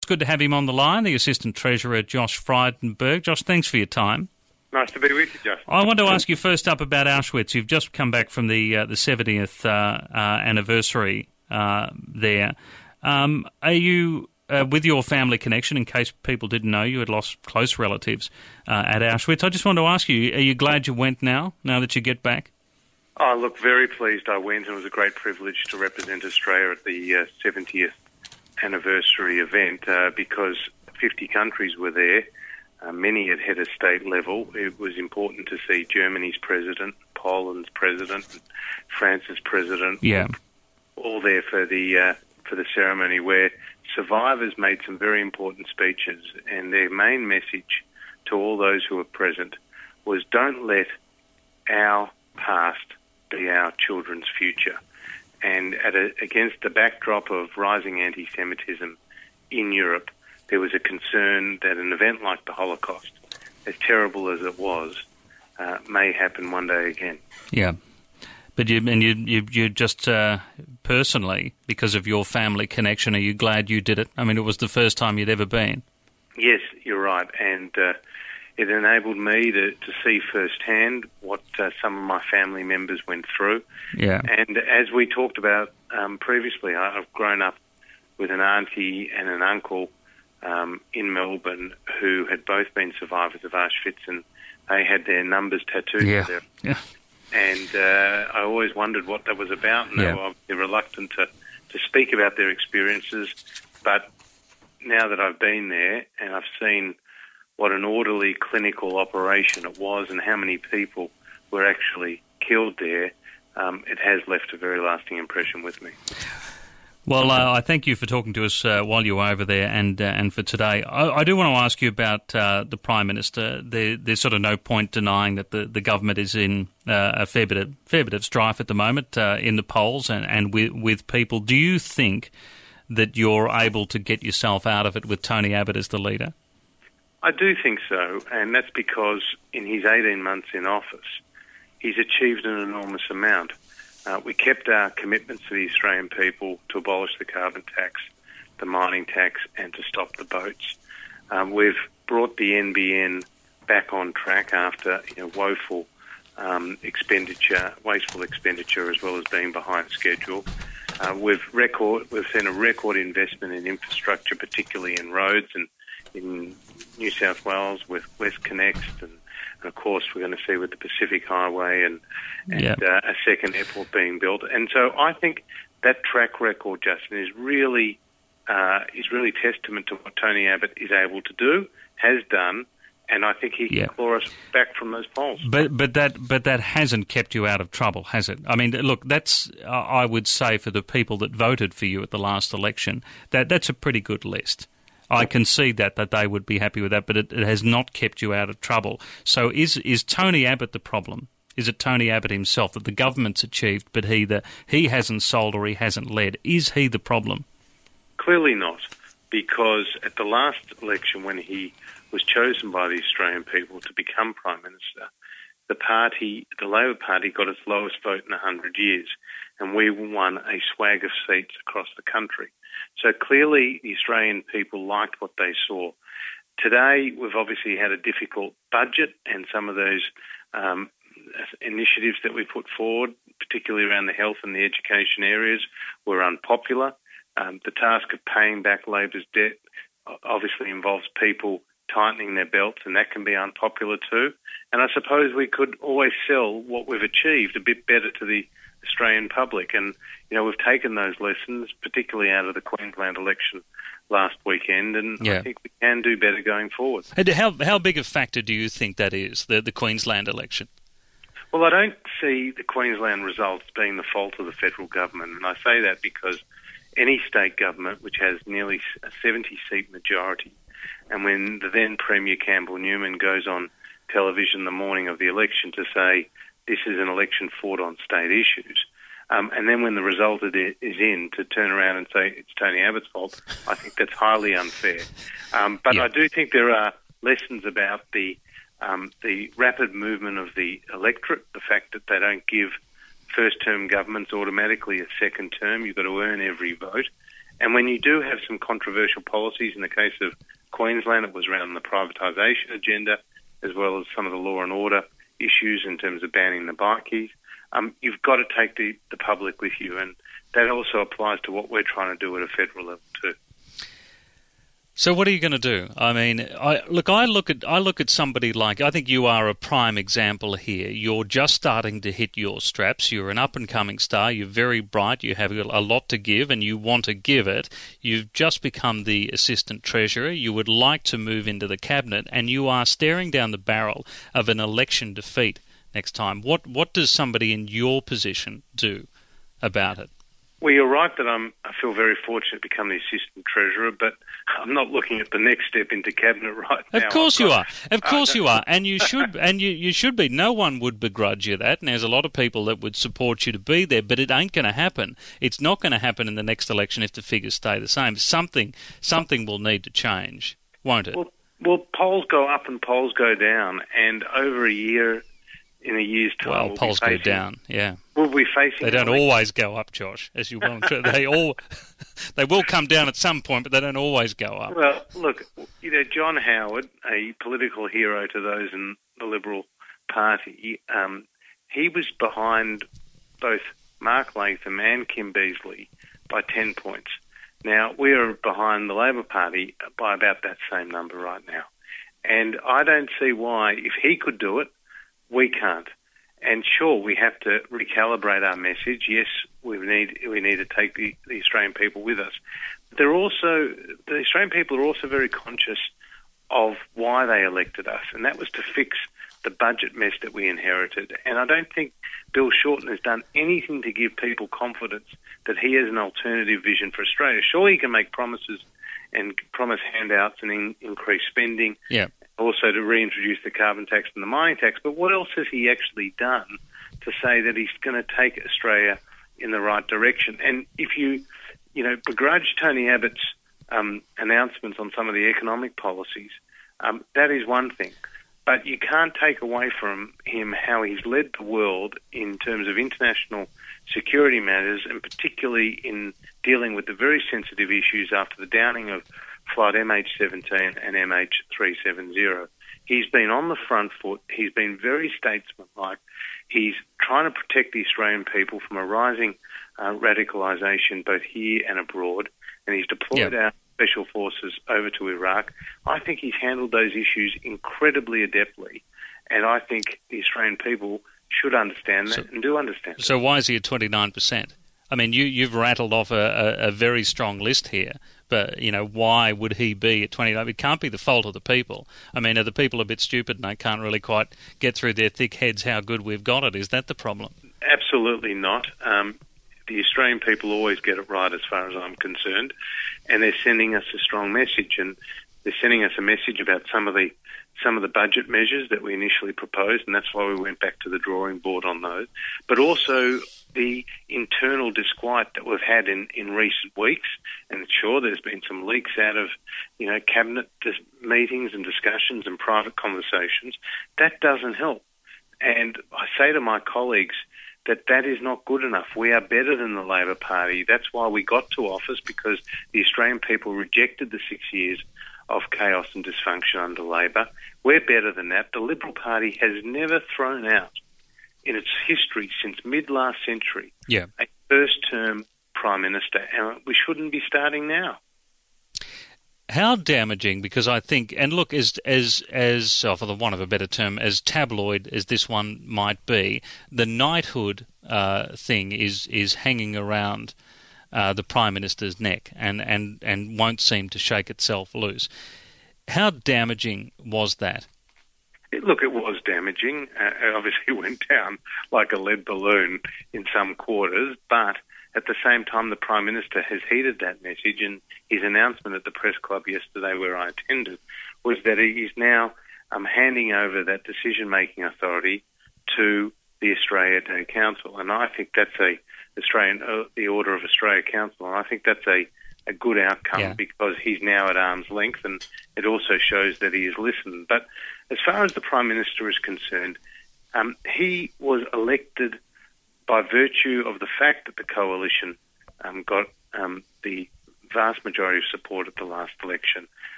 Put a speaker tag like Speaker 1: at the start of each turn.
Speaker 1: good to have him on the line, the Assistant Treasurer, Josh Frydenberg. Josh, thanks for your time.
Speaker 2: Nice to be with you, Justin.
Speaker 1: I want to ask you first up about Auschwitz. You've just come back from the 70th anniversary there. Are you, with your family connection, in case people didn't know, you had lost close relatives at Auschwitz. I just want to ask you, are you glad you went now that you get back?
Speaker 2: Oh, look, very pleased I went. It was a great privilege to represent Australia at the 70th anniversary event because 50 countries were there, many at head of state level. It was important to see Germany's president, Poland's president, France's president, all there for the ceremony, where survivors made some very important speeches, and their main message to all those who were present was, don't let our past be our children's future. And against the backdrop of rising anti-Semitism in Europe, there was a concern that an event like the Holocaust, as terrible as it was, may happen one day again.
Speaker 1: Yeah. But you just personally, because of your family connection, are you glad you did it? I mean, it was the first time you'd ever been.
Speaker 2: Yes, you're right. And it enabled me to see firsthand what some of my family members went through.
Speaker 1: Yeah.
Speaker 2: And as we talked about previously, I've grown up with an auntie and an uncle in Melbourne who had both been survivors of Auschwitz, and they had their numbers tattooed to them.
Speaker 1: Yeah.
Speaker 2: And I always wondered what that was about, and they were obviously reluctant to speak about their experiences. But now that I've been there and I've seen what an orderly clinical operation it was and how many people were actually killed there, it has left a very lasting impression with me.
Speaker 1: Well, I thank you for talking to us while you were over there and for today. I do want to ask you about the Prime Minister. There's sort of no point denying that the government is in a fair bit of strife at the moment in the polls and with people. Do you think that you're able to get yourself out of it with Tony Abbott as the leader?
Speaker 2: I do think so, and that's because in his 18 months in office, he's achieved an enormous amount. We kept our commitments to the Australian people to abolish the carbon tax, the mining tax, and to stop the boats. We've brought the NBN back on track after woeful expenditure, wasteful expenditure, as well as being behind schedule. We've seen a record investment in infrastructure, particularly in roads and in New South Wales with WestConnex, and of course we're going to see with the Pacific Highway and a second airport being built. And so I think that track record, Justin, is really testament to what Tony Abbott is able to do, has done, and I think he can claw us back from those polls.
Speaker 1: But that hasn't kept you out of trouble, has it? I mean, look, that's I would say for the people that voted for you at the last election, that's a pretty good list. I concede that they would be happy with that, but it has not kept you out of trouble. So is Tony Abbott the problem? Is it Tony Abbott himself that the government's achieved, but he hasn't sold or he hasn't led? Is he the problem?
Speaker 2: Clearly not, because at the last election when he was chosen by the Australian people to become Prime Minister, the Labor Party got its lowest vote in 100 years, and we won a swag of seats across the country. So clearly the Australian people liked what they saw. Today we've obviously had a difficult budget, and some of those initiatives that we put forward, particularly around the health and the education areas, were unpopular. The task of paying back Labor's debt obviously involves people tightening their belts, and that can be unpopular too. And I suppose we could always sell what we've achieved a bit better to the Australian public. And, we've taken those lessons, particularly out of the Queensland election last weekend, and I think we can do better going forward.
Speaker 1: And how big a factor do you think that is, the Queensland election?
Speaker 2: Well, I don't see the Queensland results being the fault of the federal government, and I say that because any state government which has nearly a 70-seat majority, and when the then Premier Campbell Newman goes on television the morning of the election to say this is an election fought on state issues, and then when the result is in, to turn around and say it's Tony Abbott's fault, I think that's highly unfair. But I do think there are lessons about the rapid movement of the electorate, the fact that they don't give first-term governments automatically a second term. You've got to earn every vote. And when you do have some controversial policies, in the case of Queensland, it was around the privatisation agenda, as well as some of the law and order issues in terms of banning the bikies. You've got to take the public with you, and that also applies to what we're trying to do at a federal level too.
Speaker 1: So what are you going to do? I mean, I look at somebody like, I think you are a prime example here. You're just starting to hit your straps. You're an up-and-coming star. You're very bright. You have a lot to give, and you want to give it. You've just become the Assistant Treasurer. You would like to move into the Cabinet, and you are staring down the barrel of an election defeat next time. What does somebody in your position do about it?
Speaker 2: Well, you're right that I feel very fortunate to become the Assistant Treasurer, but I'm not looking at the next step into Cabinet right now.
Speaker 1: Of course you are. Of course you are. And you should and you should be. No one would begrudge you that, and there's a lot of people that would support you to be there, but it ain't going to happen. It's not going to happen in the next election if the figures stay the same. Something will need to change, won't it?
Speaker 2: Well, polls go up and polls go down, and over a year's time...
Speaker 1: Well, polls go down, yeah.
Speaker 2: We'll be facing...
Speaker 1: They don't always go up, Josh, as you well know. They will come down at some point, but they don't always go up.
Speaker 2: Well, look, John Howard, a political hero to those in the Liberal Party, he was behind both Mark Latham and Kim Beazley by 10 points. Now, we are behind the Labor Party by about that same number right now. And I don't see why, if he could do it, we can't. And sure, we have to recalibrate our message. Yes, we need to take the Australian people with us. But the Australian people are also very conscious of why they elected us, and that was to fix the budget mess that we inherited. And I don't think Bill Shorten has done anything to give people confidence that he has an alternative vision for Australia. Sure, he can make promises and promise handouts and increase spending.
Speaker 1: Yeah.
Speaker 2: Also to reintroduce the carbon tax and the mining tax. But what else has he actually done to say that he's going to take Australia in the right direction? And if you begrudge Tony Abbott's announcements on some of the economic policies, that is one thing. But you can't take away from him how he's led the world in terms of international security matters, and particularly in dealing with the very sensitive issues after the downing of flight MH17 and MH370. He's been on the front foot. He's been very statesmanlike. He's trying to protect the Australian people from a rising radicalisation both here and abroad, and he's deployed our special forces over to Iraq. I think he's handled those issues incredibly adeptly, and I think the Australian people should understand that and do understand that.
Speaker 1: So why is he at 29%? I mean, you've rattled off a very strong list here, but, why would he be at 29%? It can't be the fault of the people. I mean, are the people a bit stupid and they can't really quite get through their thick heads how good we've got it? Is that the problem?
Speaker 2: Absolutely not. The Australian people always get it right as far as I'm concerned, and they're sending us a strong message, and they're sending us a message about some of the budget measures that we initially proposed, and that's why we went back to the drawing board on those, but also the internal disquiet that we've had in recent weeks. And sure, there's been some leaks out of, cabinet meetings and discussions and private conversations. That doesn't help. And I say to my colleagues that is not good enough. We are better than the Labor Party. That's why we got to office, because the Australian people rejected the 6 years of chaos and dysfunction under Labor. We're better than that. The Liberal Party has never thrown out in its history since mid-last century a first-term Prime Minister, and we shouldn't be starting now.
Speaker 1: How damaging, because I think, and look, as for the want of a better term, as tabloid as this one might be, the knighthood thing is hanging around the Prime Minister's neck and won't seem to shake itself loose. How damaging was that?
Speaker 2: Look, it was damaging. It obviously went down like a lead balloon in some quarters, but at the same time, the Prime Minister has heeded that message, and his announcement at the press club yesterday, where I attended, was that he is now handing over that decision-making authority to the Australia Day Council, and I think that's the Order of Australia Council, and I think that's a good outcome because he's now at arm's length, and it also shows that he has listened. But as far as the Prime Minister is concerned, he was elected by virtue of the fact that the coalition got the vast majority of support at the last election.